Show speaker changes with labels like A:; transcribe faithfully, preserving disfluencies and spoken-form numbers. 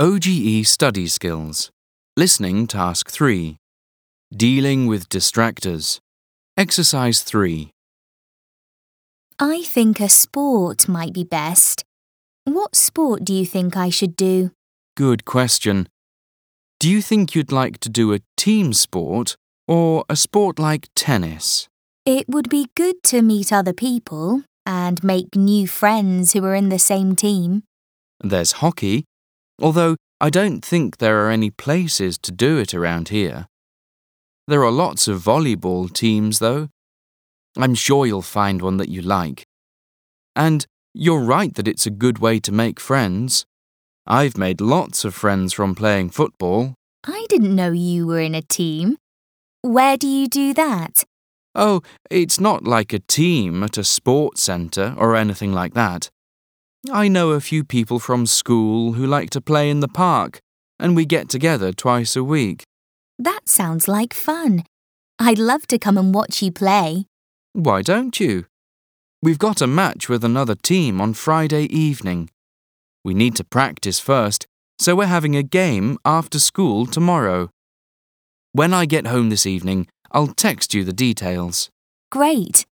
A: O G E Study Skills. Listening Task three. Dealing with Distractors. Exercise three.
B: I think a sport might be best. What sport do you think I should do?
A: Good question. Do you think you'd like to do a team sport or a sport like tennis?
B: It would be good to meet other people and make new friends who are in the same team.
A: There's hockey, although I don't think there are any places to do it around here. There are lots of volleyball teams, though. I'm sure you'll find one that you like. And you're right that it's a good way to make friends. I've made lots of friends from playing football.
B: I didn't know you were in a team. Where do you do that?
A: Oh, it's not like a team at a sports centre or anything like that. I know a few people from school who like to play in the park, and we get together twice a week.
B: That sounds like fun. I'd love to come and watch you play.
A: Why don't you? We've got a match with another team on Friday evening. We need to practice first, so we're having a game after school tomorrow. When I get home this evening, I'll text you the details.
B: Great.